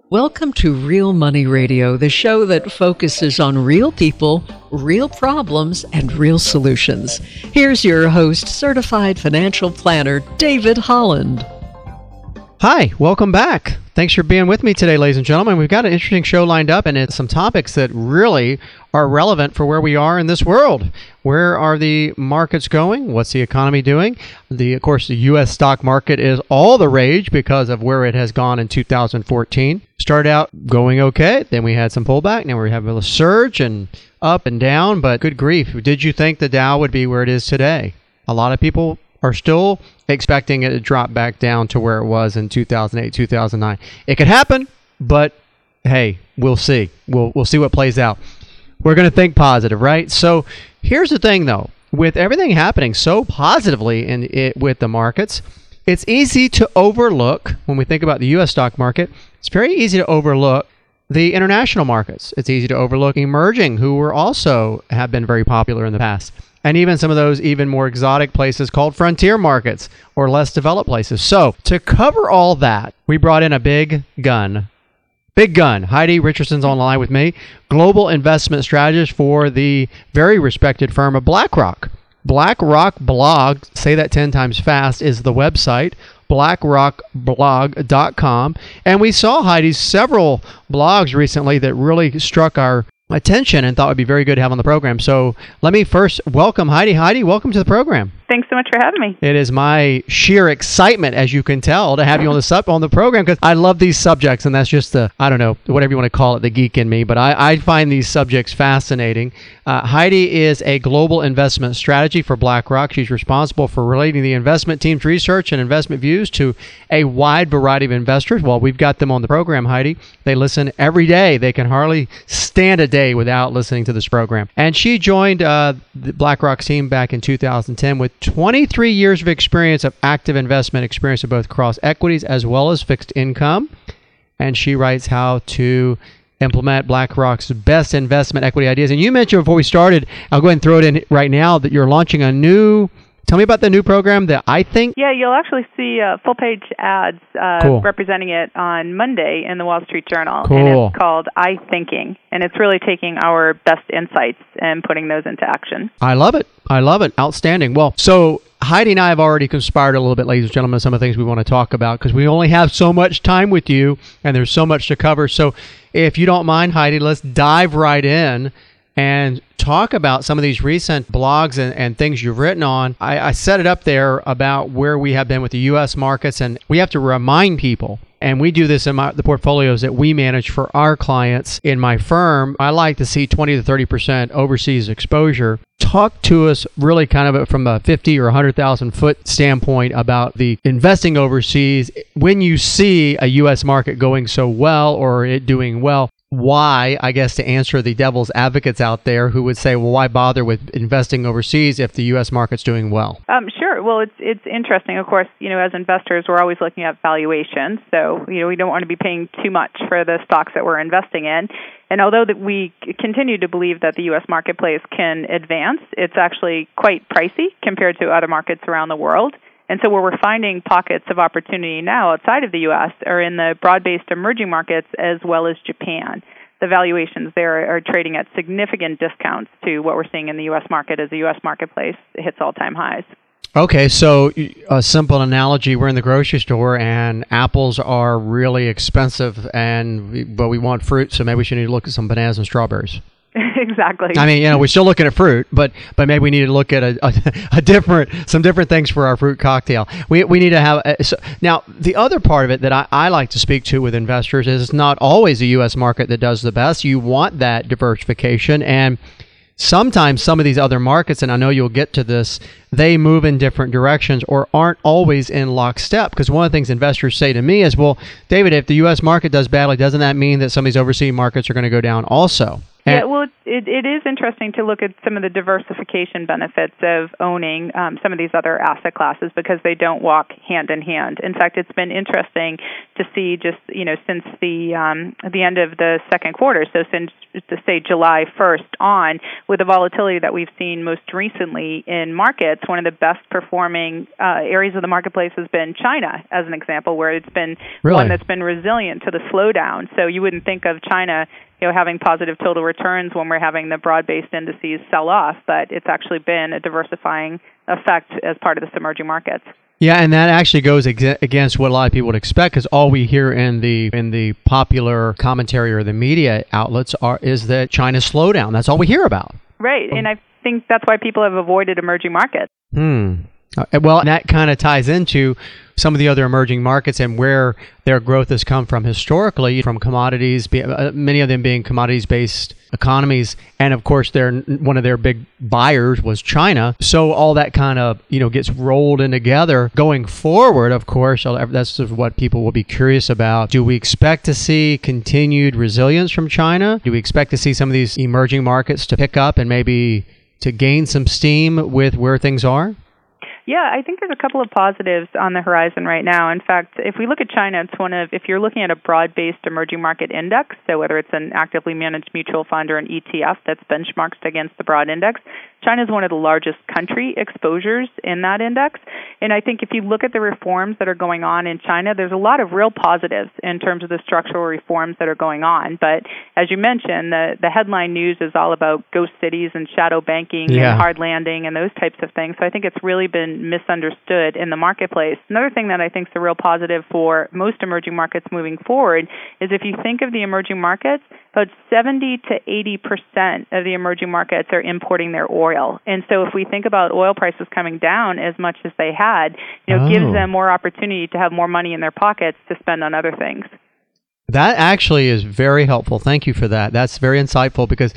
Welcome to Real Money Radio, the show that focuses on real people, real problems, and real solutions. Here's your host, certified financial planner, David Holland. Hi, welcome back. Thanks for being with me today, ladies and gentlemen. We've got an interesting show lined up, and it's some topics that really are relevant for where we are in this world. Where are the markets going? What's the economy doing? Of course, the U.S. stock market is all the rage because of where it has gone in 2014. Started out going okay, then we had some pullback, now we have a surge and up and down, but good grief, did you think the Dow would be where it is today? A lot of people are still expecting it to drop back down to where it was in 2008, 2009. It could happen, but hey, we'll see. We'll see what plays out. We're going to think positive, right? So here's the thing, though. With everything happening so positively with the markets, it's easy to overlook, when we think about the U.S. stock market, it's very easy to overlook the international markets. It's easy to overlook emerging, who have been very popular in the past. And even some of those even more exotic places called frontier markets or less developed places. So to cover all that, we brought in a big gun. Heidi Richardson's on the line with me, global investment strategist for the very respected firm of BlackRock. BlackRock Blog, say that 10 times fast, is the website, blackrockblog.com. And we saw Heidi's several blogs recently that really struck our attention and thought would be very good to have on the program. So let me first welcome Heidi. Heidi, welcome to the program. Thanks so much for having me. It is my sheer excitement, as you can tell, to have you on the program, because I love these subjects, and that's just whatever you want to call it, the geek in me, but I find these subjects fascinating. Heidi is a global investment strategy for BlackRock. She's responsible for relating the investment team's research and investment views to a wide variety of investors. Well, we've got them on the program, Heidi. They listen every day. They can hardly stand a day without listening to this program. And she joined the BlackRock team back in 2010 with 23 years of experience of active investment experience of both cross equities as well as fixed income. And she writes how to implement BlackRock's best investment equity ideas. And you mentioned before we started, I'll go ahead and throw it in right now, that you're launching tell me about the new program that I think. Yeah, you'll actually see full-page ads Cool. representing it on Monday in the Wall Street Journal. Cool. And it's called iThinking. And it's really taking our best insights and putting those into action. I love it. Outstanding. Well, so Heidi and I have already conspired a little bit, ladies and gentlemen, some of the things we want to talk about, because we only have so much time with you and there's so much to cover. So if you don't mind, Heidi, let's dive right in and talk about some of these recent blogs and things you've written on. I set it up there about where we have been with the U.S. markets, and we have to remind people, and we do this in the portfolios that we manage for our clients in my firm. I like to see 20 to 30% overseas exposure. Talk to us really kind of from a 50 or 100,000 foot standpoint about the investing overseas. When you see a U.S. market going so well or it doing well, why, I guess, to answer the devil's advocates out there who would say, well, why bother with investing overseas if the U.S. market's doing well? Sure. Well, it's interesting. Of course, as investors, we're always looking at valuations. So, we don't want to be paying too much for the stocks that we're investing in. And although that we continue to believe that the U.S. marketplace can advance, it's actually quite pricey compared to other markets around the world. And so where we're finding pockets of opportunity now outside of the U.S. are in the broad-based emerging markets as well as Japan. The valuations there are trading at significant discounts to what we're seeing in the U.S. market as the U.S. marketplace hits all-time highs. Okay, so a simple analogy, we're in the grocery store and apples are really expensive, but we want fruit, so maybe we should need to look at some bananas and strawberries. Exactly. I mean, we're still looking at fruit, but maybe we need to look at some different things for our fruit cocktail. We need to have now the other part of it that I like to speak to with investors is it's not always the U.S. market that does the best. You want that diversification, and sometimes some of these other markets, and I know you'll get to this, they move in different directions or aren't always in lockstep. Because one of the things investors say to me is, well, David, if the U.S. market does badly, doesn't that mean that some of these overseas markets are going to go down also? Yeah, well, it is interesting to look at some of the diversification benefits of owning some of these other asset classes because they don't walk hand in hand. In fact, it's been interesting to see just, since the end of the second quarter, so since, say, July 1st on, with the volatility that we've seen most recently in markets, one of the best performing areas of the marketplace has been China, as an example, where it's been one that's been resilient to the slowdown. So you wouldn't think of China having positive total returns when we're having the broad-based indices sell off, but it's actually been a diversifying effect as part of this emerging markets. Yeah, and that actually goes against what a lot of people would expect, because all we hear in the popular commentary or the media outlets is that China's slowdown. That's all we hear about. Right, and I think that's why people have avoided emerging markets. Well, that kind of ties into some of the other emerging markets and where their growth has come from historically, from commodities, many of them being commodities-based economies. And of course, one of their big buyers was China. So all that kind of, gets rolled in together. Going forward, of course, that's what people will be curious about. Do we expect to see continued resilience from China? Do we expect to see some of these emerging markets to pick up and maybe to gain some steam with where things are? Yeah, I think there's a couple of positives on the horizon right now. In fact, if we look at China, if you're looking at a broad-based emerging market index, so whether it's an actively managed mutual fund or an ETF that's benchmarked against the broad index, China is one of the largest country exposures in that index. And I think if you look at the reforms that are going on in China, there's a lot of real positives in terms of the structural reforms that are going on. But as you mentioned, the headline news is all about ghost cities and shadow banking and hard landing and those types of things. So I think it's really been misunderstood in the marketplace. Another thing that I think is a real positive for most emerging markets moving forward is if you think of the emerging markets, about 70 to 80% of the emerging markets are importing their oil. And so if we think about oil prices coming down as much as they had, gives them more opportunity to have more money in their pockets to spend on other things. That actually is very helpful. Thank you for that. That's very insightful because,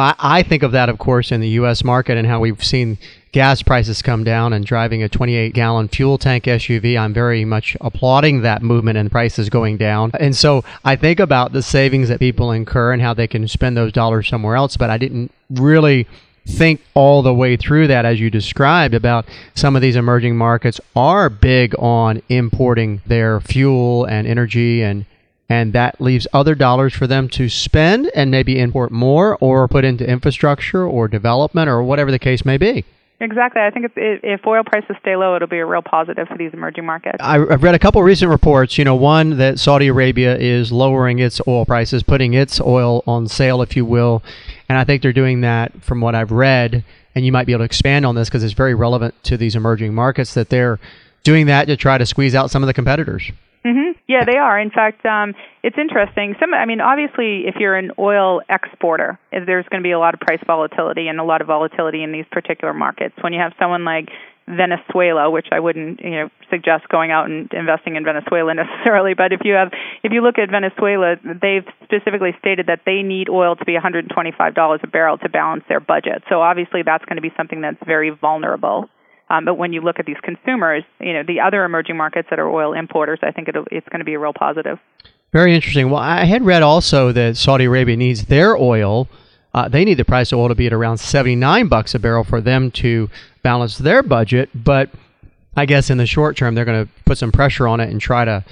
I think of that, of course, in the U.S. market and how we've seen gas prices come down, and driving a 28-gallon fuel tank SUV, I'm very much applauding that movement and prices going down. And so I think about the savings that people incur and how they can spend those dollars somewhere else, but I didn't really think all the way through that, as you described, about some of these emerging markets are big on importing their fuel and energy, and that leaves other dollars for them to spend and maybe import more or put into infrastructure or development or whatever the case may be. Exactly. I think if oil prices stay low, it'll be a real positive for these emerging markets. I've read a couple recent reports, one that Saudi Arabia is lowering its oil prices, putting its oil on sale, if you will. And I think they're doing that from what I've read. And you might be able to expand on this because it's very relevant to these emerging markets, that they're doing that to try to squeeze out some of the competitors. Mm-hmm. Yeah, they are. In fact, it's interesting. Obviously, if you're an oil exporter, there's going to be a lot of price volatility and a lot of volatility in these particular markets. When you have someone like Venezuela, which I wouldn't, suggest going out and investing in Venezuela necessarily, but if you look at Venezuela, they've specifically stated that they need oil to be $125 a barrel to balance their budget. So obviously, that's going to be something that's very vulnerable. But when you look at these consumers, the other emerging markets that are oil importers, I think it's going to be a real positive. Very interesting. Well, I had read also that Saudi Arabia needs their oil. They need the price of oil to be at around $79 a barrel for them to balance their budget. But I guess in the short term, they're going to put some pressure on it and try to,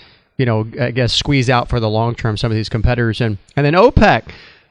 squeeze out for the long term some of these competitors. And then OPEC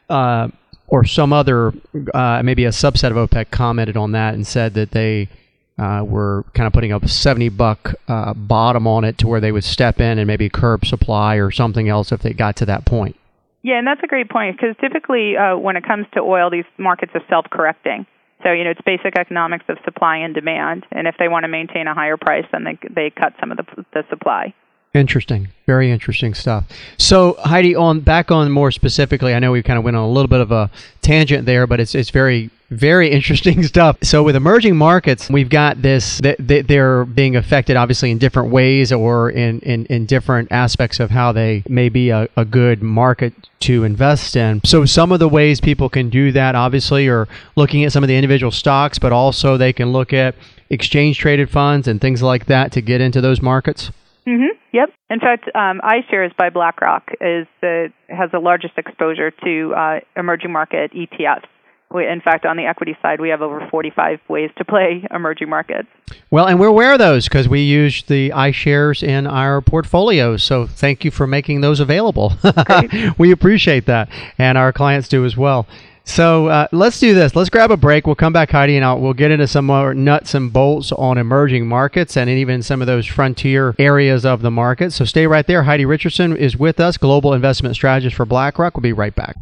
or some other, maybe a subset of OPEC commented on that and said that they were kind of putting up a $70 bottom on it to where they would step in and maybe curb supply or something else if they got to that point. Yeah, and that's a great point because typically when it comes to oil, these markets are self-correcting. So, it's basic economics of supply and demand. And if they want to maintain a higher price, then they cut some of the supply. Interesting. Very interesting stuff. So, Heidi, back on more specifically, I know we kind of went on a little bit of a tangent there, but it's very, very interesting stuff. So with emerging markets, we've got this, they're being affected obviously in different ways or in different aspects of how they may be a good market to invest in. So some of the ways people can do that obviously are looking at some of the individual stocks, but also they can look at exchange traded funds and things like that to get into those markets. Mm-hmm. Yep. In fact, iShares by BlackRock has the largest exposure to emerging market ETFs. In fact, on the equity side, we have over 45 ways to play emerging markets. Well, and we're aware of those because we use the iShares in our portfolios. So thank you for making those available. We appreciate that, and our clients do as well. So let's do this. Let's grab a break. We'll come back, Heidi, and we'll get into some more nuts and bolts on emerging markets and even some of those frontier areas of the market. So stay right there. Heidi Richardson is with us, Global Investment Strategist for BlackRock. We'll be right back.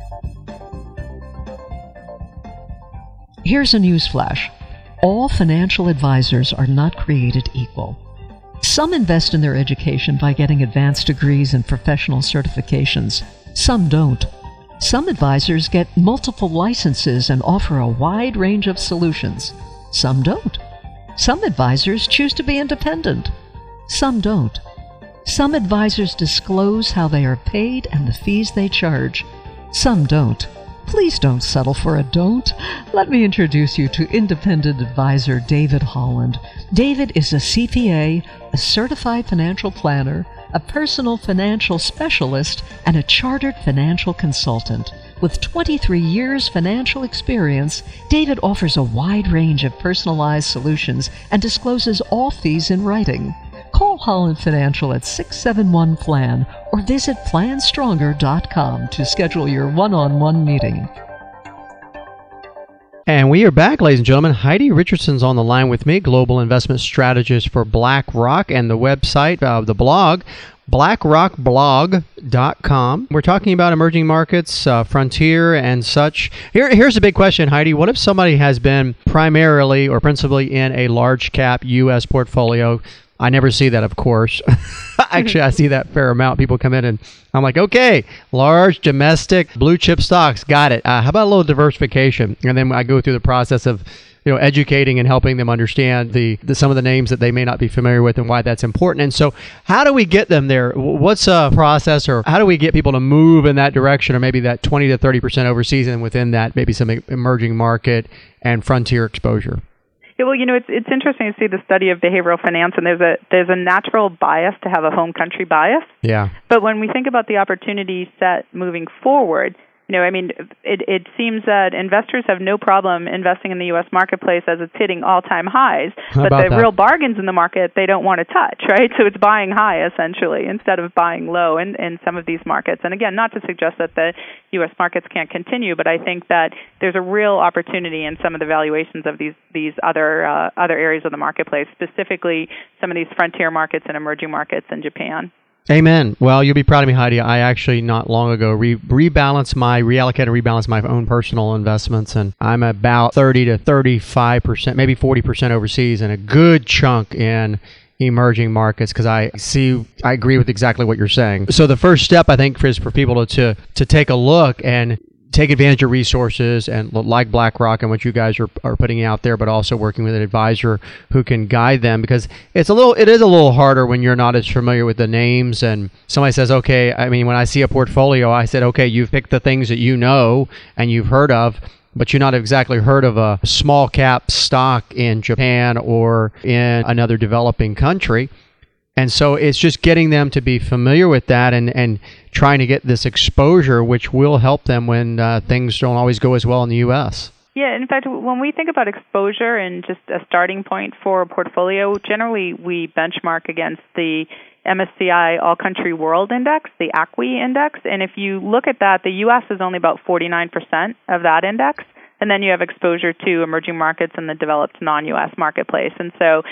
Here's a newsflash. All financial advisors are not created equal. Some invest in their education by getting advanced degrees and professional certifications. Some don't. Some advisors get multiple licenses and offer a wide range of solutions. Some don't. Some advisors choose to be independent. Some don't. Some advisors disclose how they are paid and the fees they charge. Some don't. Please don't settle for a don't. Let me introduce you to independent advisor David Holland. David is a CPA, a certified financial planner, a personal financial specialist, and a chartered financial consultant. With 23 years financial experience, David offers a wide range of personalized solutions and discloses all fees in writing. Call Holland Financial at 671-PLAN or visit planstronger.com to schedule your one-on-one meeting. And we are back, ladies and gentlemen. Heidi Richardson's on the line with me, Global Investment Strategist for BlackRock, and the website of the blog, blackrockblog.com. We're talking about emerging markets, frontier, and such. Here's a big question, Heidi. What if somebody has been primarily or principally in a large cap U.S. portfolio? I never see that, of course. Actually, I see that fair amount. People come in and I'm like, okay, large domestic blue chip stocks, got it. How about a little diversification? And then I go through the process of educating and helping them understand some of the names that they may not be familiar with and why that's important. And so how do we get them there? What's a process, or how do we get people to move in that direction, or maybe that 20 to 30% overseas, and within that, maybe some emerging market and frontier exposure? Yeah, well, it's interesting to see the study of behavioral finance, and there's a natural bias to have a home country bias. Yeah. But when we think about the opportunity set moving forward, it seems that investors have no problem investing in the U.S. marketplace as it's hitting all-time highs, but the real bargains in the market they don't want to touch, right? So it's buying high, essentially, instead of buying low in some of these markets. And again, not to suggest that the U.S. markets can't continue, but I think that there's a real opportunity in some of the valuations of these other areas of the marketplace, specifically some of these frontier markets and emerging markets in Japan. Amen. Well, you'll be proud of me, Heidi. I actually not long ago rebalanced my own personal investments, and I'm about 30 to 35%, maybe 40% overseas, and a good chunk in emerging markets, because I agree with exactly what you're saying. So the first step, I think, is for people to take a look and take advantage of resources and like BlackRock and what you guys are putting out there, but also working with an advisor who can guide them, because it is a little harder when you're not as familiar with the names. And somebody says, okay, when I see a portfolio, I said, okay, you've picked the things that you know and you've heard of, but you're not exactly heard of a small cap stock in Japan or in another developing country. And so it's just getting them to be familiar with that and trying to get this exposure, which will help them when things don't always go as well in the U.S. Yeah, in fact, when we think about exposure and just a starting point for a portfolio, generally we benchmark against the MSCI All Country World Index, the ACWI index. And if you look at that, the U.S. is only about 49% of that index. And then you have exposure to emerging markets in the developed non-U.S. marketplace. And so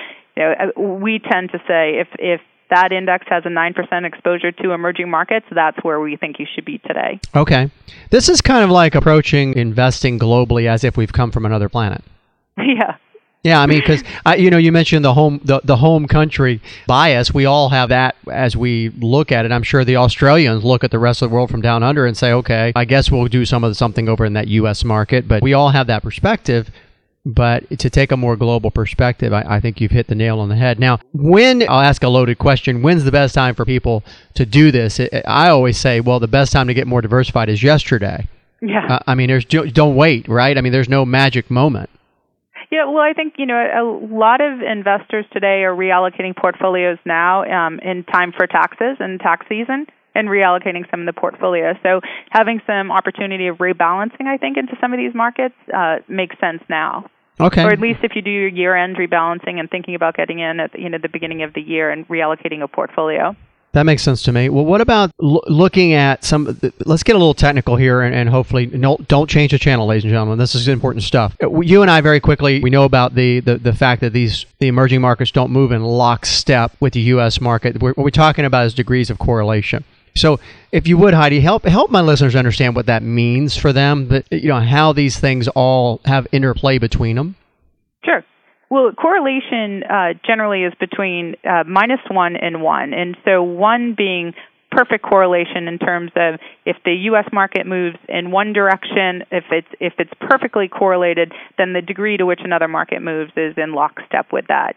we tend to say if that index has a 9% exposure to emerging markets, that's where we think you should be today. Okay. This is kind of like approaching investing globally as if we've come from another planet. Yeah. Yeah, because you mentioned the home country bias. We all have that as we look at it. I'm sure the Australians look at the rest of the world from down under and say, okay, I guess we'll do something over in that U.S. market. But we all have that perspective. But to take a more global perspective, I think you've hit the nail on the head. Now, I'll ask a loaded question, when's the best time for people to do this? I always say, well, the best time to get more diversified is yesterday. Yeah. Don't wait, right? There's no magic moment. Yeah, well, I think, a lot of investors today are reallocating portfolios now in time for taxes and tax season and reallocating some of the portfolio. So having some opportunity of rebalancing, I think, into some of these markets makes sense now. Okay. Or at least if you do your year-end rebalancing and thinking about getting in at the beginning of the year and reallocating a portfolio. That makes sense to me. Well, what about looking at let's get a little technical here and hopefully don't change the channel, ladies and gentlemen. This is important stuff. You and I very quickly, we know about the fact that the emerging markets don't move in lockstep with the U.S. market. What we're talking about is degrees of correlation. So if you would, Heidi, help my listeners understand what that means for them, but how these things all have interplay between them. Sure. Well, correlation generally is between -1 and 1. And so 1 being perfect correlation in terms of if the U.S. market moves in one direction, if it's perfectly correlated, then the degree to which another market moves is in lockstep with that.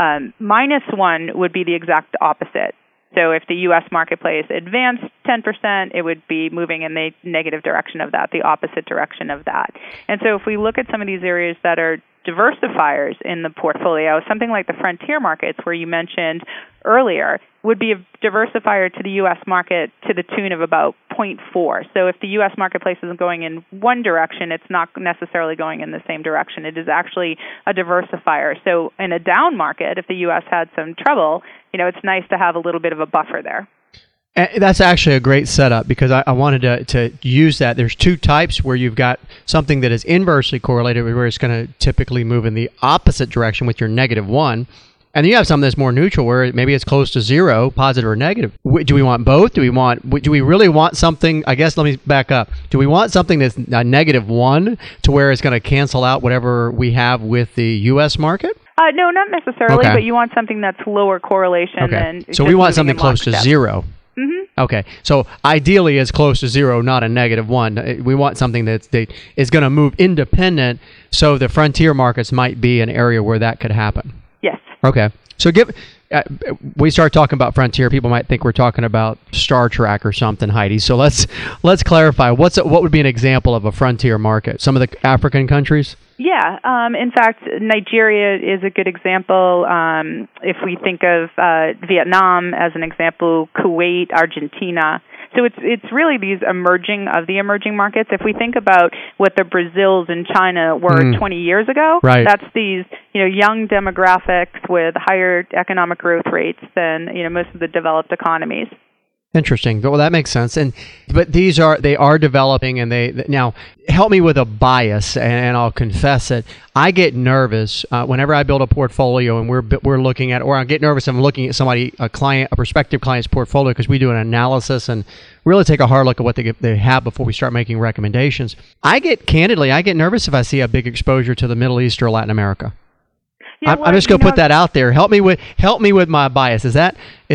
-1 would be the exact opposite. So if the U.S. marketplace advanced 10%, it would be moving in the negative direction of that, the opposite direction of that. And so if we look at some of these areas that are diversifiers in the portfolio, something like the frontier markets where you mentioned earlier would be a diversifier to the U.S. market to the tune of about 0.4. So if the U.S. marketplace isn't going in one direction, it's not necessarily going in the same direction. It is actually a diversifier. So in a down market, if the U.S. had some trouble, it's nice to have a little bit of a buffer there. That's actually a great setup because I wanted to use that. There's two types where you've got something that is inversely correlated where it's going to typically move in the opposite direction with your -1. And then you have something that's more neutral where maybe it's close to zero, positive or negative. Do we want both? Do we really want something? I guess let me back up. Do we want something that's a -1 to where it's going to cancel out whatever we have with the U.S. market? No, not necessarily, but you want something that's lower correlation than. So we want something close to zero. Mm-hmm. Okay, so ideally it's close to zero, not a -1. We want something that is going to move independent, so the frontier markets might be an area where that could happen. Yes. Okay, so we start talking about frontier, people might think we're talking about Star Trek or something, Heidi. So let's clarify. What would be an example of a frontier market? Some of the African countries? Yeah. In fact, Nigeria is a good example. If we think of Vietnam as an example, Kuwait, Argentina. So it's really these emerging markets. If we think about what the Brazils and China were 20 years ago, right. That's these young demographics with higher economic growth rates than most of the developed economies. Interesting. Well, that makes sense. But they are developing, and they now help me with a bias, and I'll confess it. I get nervous whenever I build a portfolio, and we're looking at, or I get nervous if I'm looking at a prospective client's portfolio, because we do an analysis and really take a hard look at what they have before we start making recommendations. I get nervous if I see a big exposure to the Middle East or Latin America. Yeah, I'm just going to put that out there. Help me with my bias. I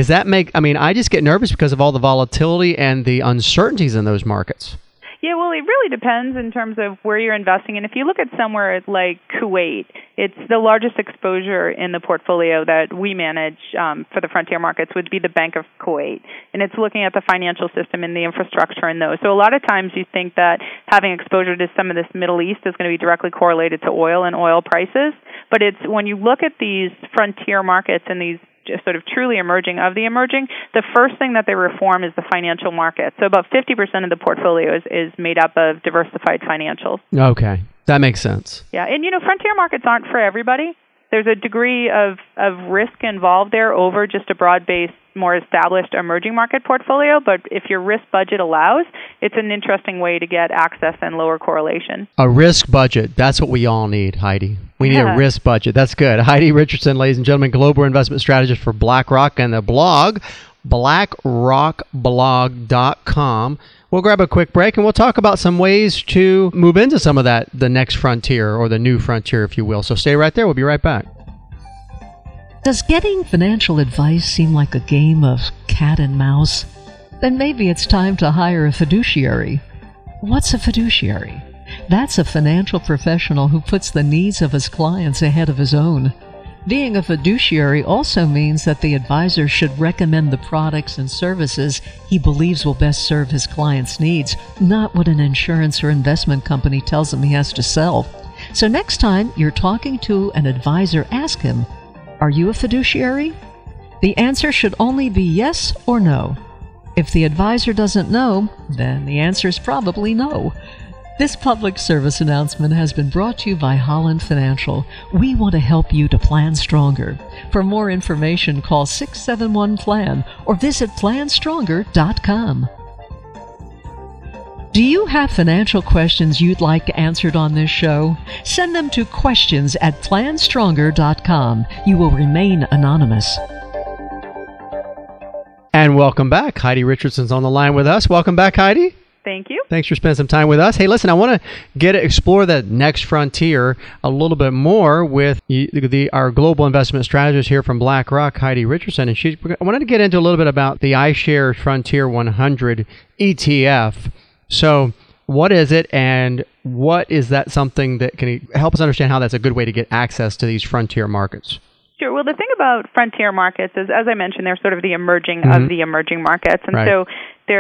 just get nervous because of all the volatility and the uncertainties in those markets. Yeah, well, it really depends in terms of where you're investing. And if you look at somewhere like Kuwait, it's the largest exposure in the portfolio that we manage for the frontier markets would be the Bank of Kuwait. And it's looking at the financial system and the infrastructure in those. So a lot of times you think that having exposure to some of this Middle East is going to be directly correlated to oil and oil prices. But it's when you look at these frontier markets and these just sort of truly emerging, the first thing that they reform is the financial market. So about 50% of the portfolio is made up of diversified financials. Okay, that makes sense. Yeah, and frontier markets aren't for everybody. There's a degree of risk involved there over just a broad-based, more established emerging market portfolio, but if your risk budget allows, it's an interesting way to get access and lower correlation. A risk budget, that's what we all need, Heidi. We need a risk budget. That's good. Heidi Richardson, ladies and gentlemen, global investment strategist for BlackRock, and the blog, blackrockblog.com. We'll grab a quick break, and we'll talk about some ways to move into some of that, the next frontier, or the new frontier, if you will. So stay right there. We'll be right back. Does getting financial advice seem like a game of cat and mouse? Then maybe it's time to hire a fiduciary. What's a fiduciary? That's a financial professional who puts the needs of his clients ahead of his own. Being a fiduciary also means that the advisor should recommend the products and services he believes will best serve his client's needs, not what an insurance or investment company tells him he has to sell. So next time you're talking to an advisor, ask him, are you a fiduciary? The answer should only be yes or no. If the advisor doesn't know, then the answer is probably no. This public service announcement has been brought to you by Holland Financial. We want to help you to plan stronger. For more information, call 671-PLAN or visit planstronger.com. Do you have financial questions you'd like answered on this show? Send them to questions@planstronger.com. You will remain anonymous. And welcome back. Heidi Richardson's on the line with us. Welcome back, Heidi. Thank you. Thanks for spending some time with us. Hey, listen, I want to explore the next frontier a little bit more with our global investment strategist here from BlackRock, Heidi Richardson. And I wanted to get into a little bit about the iShares Frontier 100 ETF. So what is it, and what is that something that can help us understand how that's a good way to get access to these frontier markets? Sure. Well, the thing about frontier markets is, as I mentioned, they're sort of the emerging of the emerging markets. And right. So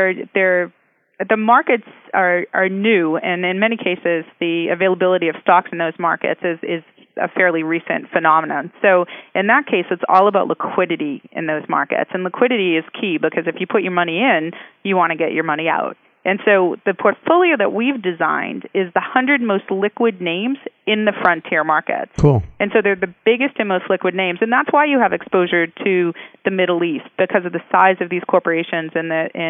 the markets are new, and in many cases, the availability of stocks in those markets is a fairly recent phenomenon. So in that case, it's all about liquidity in those markets. And liquidity is key, because if you put your money in, you want to get your money out. And so the portfolio that we've designed is the 100 most liquid names in the frontier markets. Cool. And so they're the biggest and most liquid names. And that's why you have exposure to the Middle East, because of the size of these corporations and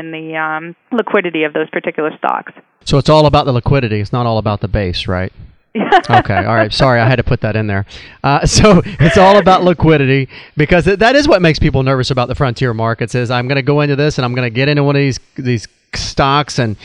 the liquidity of those particular stocks. So it's all about the liquidity. It's not all about the base, right? Okay. All right. Sorry, I had to put that in there. So it's all about liquidity, because that is what makes people nervous about the frontier markets. Is I'm going to go into this and I'm going to get into one of these stocks and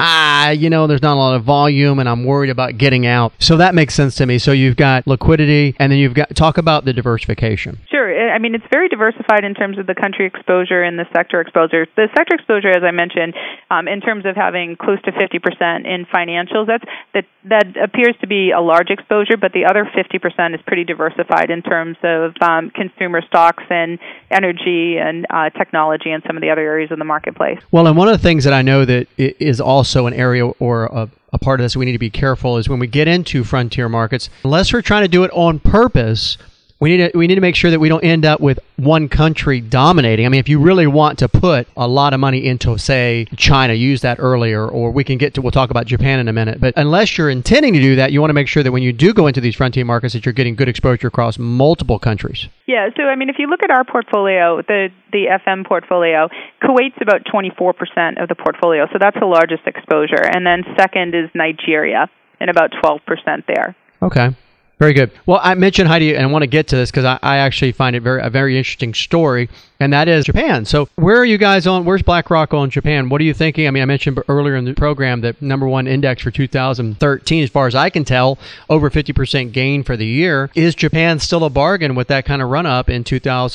there's not a lot of volume and I'm worried about getting out. So that makes sense to me. So you've got liquidity, and then you've got, talk about the diversification. Sure. I mean, it's very diversified in terms of the country exposure and the sector exposure. The sector exposure, as I mentioned, in terms of having close to 50% in financials, that appears to be a large exposure, but the other 50% is pretty diversified in terms of consumer stocks and energy and technology and some of the other areas of the marketplace. Well, and one of the things that I know that is also an area or a part of this we need to be careful is when we get into frontier markets, unless we're trying to do it on purpose, we need to make sure that we don't end up with one country dominating. I mean, if you really want to put a lot of money into, say, China, use that earlier, or we'll talk about Japan in a minute. But unless you're intending to do that, you want to make sure that when you do go into these frontier markets that you're getting good exposure across multiple countries. Yeah, so I mean, if you look at our portfolio, the FM portfolio, Kuwait's about 24% of the portfolio, so that's the largest exposure. And then second is Nigeria, and about 12% there. Okay. Very good. Well, I mentioned, Heidi, and I want to get to this because I actually find it a very interesting story, and that is Japan. So where are you guys on? Where's BlackRock on Japan? What are you thinking? I mean, I mentioned earlier in the program that number one index for 2013, as far as I can tell, over 50% gain for the year. Is Japan still a bargain with that kind of run-up in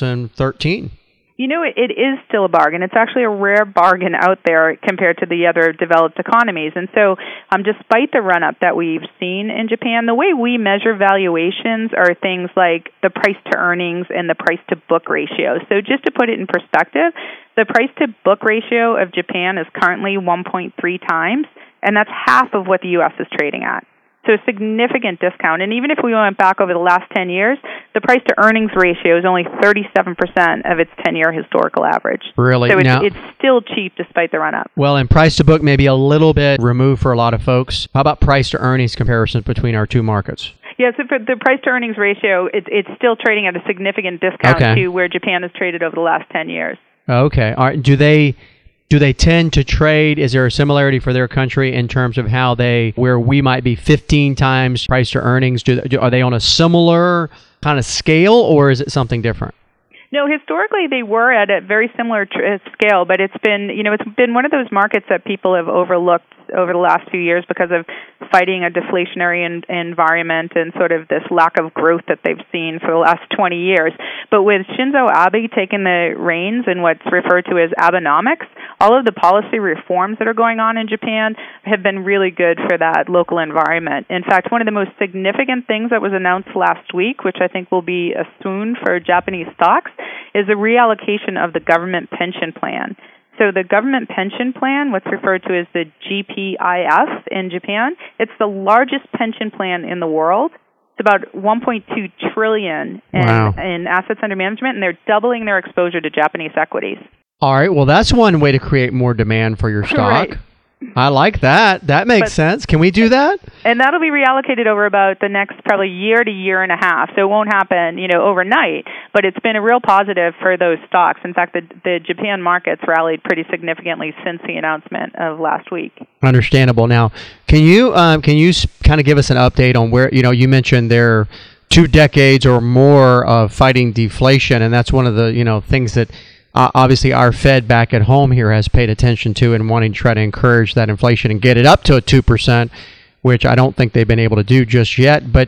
2013? You know, it is still a bargain. It's actually a rare bargain out there compared to the other developed economies. And so despite the run-up that we've seen in Japan, the way we measure valuations are things like the price-to-earnings and the price-to-book ratio. So just to put it in perspective, the price-to-book ratio of Japan is currently 1.3 times, and that's half of what the U.S. is trading at. So a significant discount. And even if we went back over the last 10 years, the price-to-earnings ratio is only 37% of its 10-year historical average. Really? So it's still cheap despite the run-up. Well, and price-to-book may be a little bit removed for a lot of folks. How about price-to-earnings comparisons between our two markets? Yeah, so for the price-to-earnings ratio, it's still trading at a significant discount to where Japan has traded over the last 10 years. Okay. All right. Do they tend to trade? Is there a similarity for their country in terms of where we might be 15 times price to earnings? Are they on a similar kind of scale, or is it something different? No, historically they were at a very similar scale, but it's been one of those markets that people have overlooked over the last few years because of fighting a deflationary environment and sort of this lack of growth that they've seen for the last 20 years. But with Shinzo Abe taking the reins in what's referred to as Abenomics, all of the policy reforms that are going on in Japan have been really good for that local environment. In fact, one of the most significant things that was announced last week, which I think will be a swoon for Japanese stocks, is the reallocation of the government pension plan. So the government pension plan, what's referred to as the GPIF in Japan, it's the largest pension plan in the world. It's about $1.2 trillion in assets under management, and they're doubling their exposure to Japanese equities. All right. Well, that's one way to create more demand for your stock. Right. I like that. That makes sense. Can we do that? And that'll be reallocated over about the next probably year to year and a half. So it won't happen, overnight, but it's been a real positive for those stocks. In fact, the Japan markets rallied pretty significantly since the announcement of last week. Understandable. Now, can you kind of give us an update on where, you mentioned there are 2 decades or more of fighting deflation, and that's one of the, things that obviously our Fed back at home here has paid attention to and wanting to try to encourage that inflation and get it up to a 2%, which I don't think they've been able to do just yet. But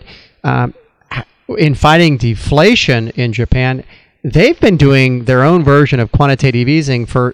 in fighting deflation in Japan, they've been doing their own version of quantitative easing for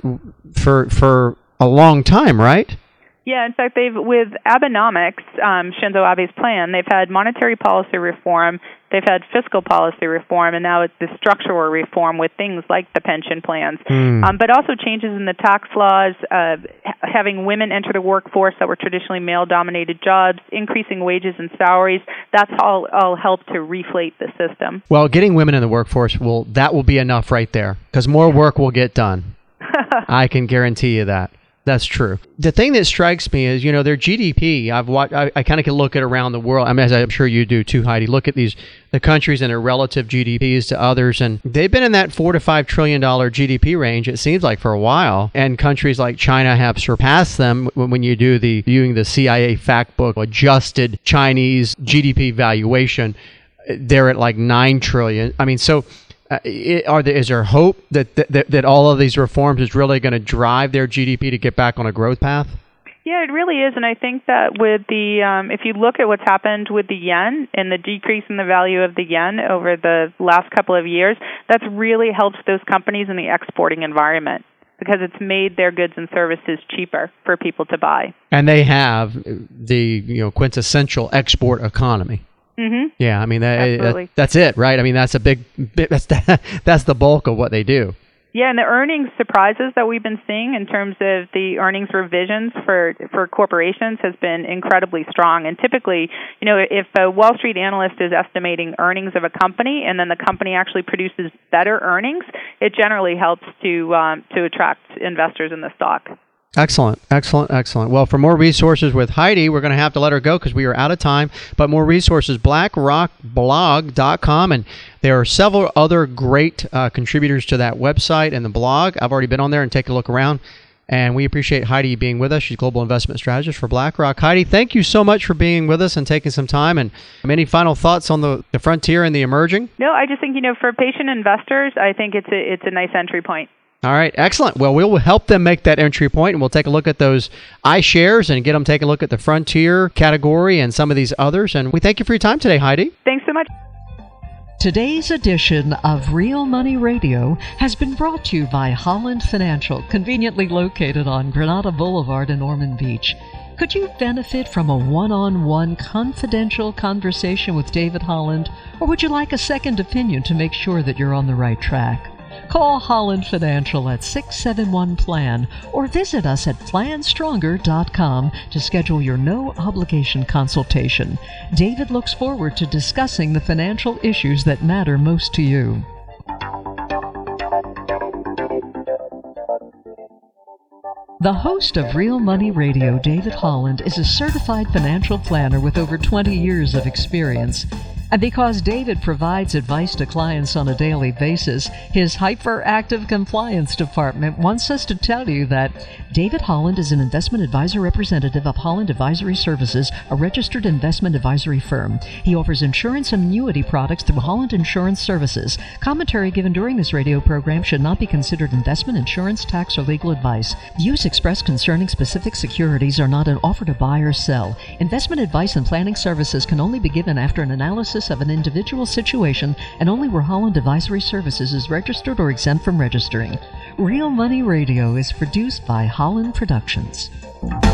a long time, right? Yeah, in fact, with Abenomics, Shinzo Abe's plan, they've had monetary policy reform, they've had fiscal policy reform, and now it's the structural reform with things like the pension plans, but also changes in the tax laws, having women enter the workforce that were traditionally male-dominated jobs, increasing wages and salaries. That's all helped to reflate the system. Well, getting women in the workforce, that will be enough right there, because more work will get done. I can guarantee you that. That's true. The thing that strikes me is, their GDP. I kind of can look at around the world. I mean, as I'm sure you do too, Heidi. Look at the countries and their relative GDPs to others, and they've been in that $4 to $5 trillion GDP range. It seems like for a while, and countries like China have surpassed them when you do using the CIA fact book adjusted Chinese GDP valuation. They're at like $9 trillion. I mean, so. Is there hope that all of these reforms is really going to drive their GDP to get back on a growth path? Yeah, it really is, and I think that with if you look at what's happened with the yen and the decrease in the value of the yen over the last couple of years, that's really helped those companies in the exporting environment, because it's made their goods and services cheaper for people to buy. And they have the quintessential export economy. Mm-hmm. Yeah, I mean that's it, right? I mean that's a big that's the bulk of what they do. Yeah, and the earnings surprises that we've been seeing in terms of the earnings revisions for corporations has been incredibly strong. And typically, if a Wall Street analyst is estimating earnings of a company and then the company actually produces better earnings, it generally helps to attract investors in the stock. Excellent. Well, for more resources with Heidi, we're going to have to let her go because we are out of time. But more resources, blackrockblog.com. And there are several other great contributors to that website and the blog. I've already been on there and take a look around. And we appreciate Heidi being with us. She's Global Investment Strategist for BlackRock. Heidi, thank you so much for being with us and taking some time. And any final thoughts on the frontier and the emerging? No, I just think, for patient investors, I think it's a nice entry point. All right, excellent. Well, we'll help them make that entry point, and we'll take a look at those iShares and get them taking a look at the Frontier category and some of these others. And we thank you for your time today, Heidi. Thanks so much. Today's edition of Real Money Radio has been brought to you by Holland Financial, conveniently located on Granada Boulevard in Ormond Beach. Could you benefit from a one-on-one confidential conversation with David Holland, or would you like a second opinion to make sure that you're on the right track? Call Holland Financial at 671-PLAN or visit us at planstronger.com to schedule your no-obligation consultation. David looks forward to discussing the financial issues that matter most to you. The host of Real Money Radio, David Holland, is a certified financial planner with over 20 years of experience. And because David provides advice to clients on a daily basis, his hyperactive compliance department wants us to tell you that David Holland is an investment advisor representative of Holland Advisory Services, a registered investment advisory firm. He offers insurance and annuity products through Holland Insurance Services. Commentary given during this radio program should not be considered investment, insurance, tax, or legal advice. Views expressed concerning specific securities are not an offer to buy or sell. Investment advice and planning services can only be given after an analysis of an individual situation and only where Holland Advisory Services is registered or exempt from registering. Real Money Radio is produced by Holland Productions.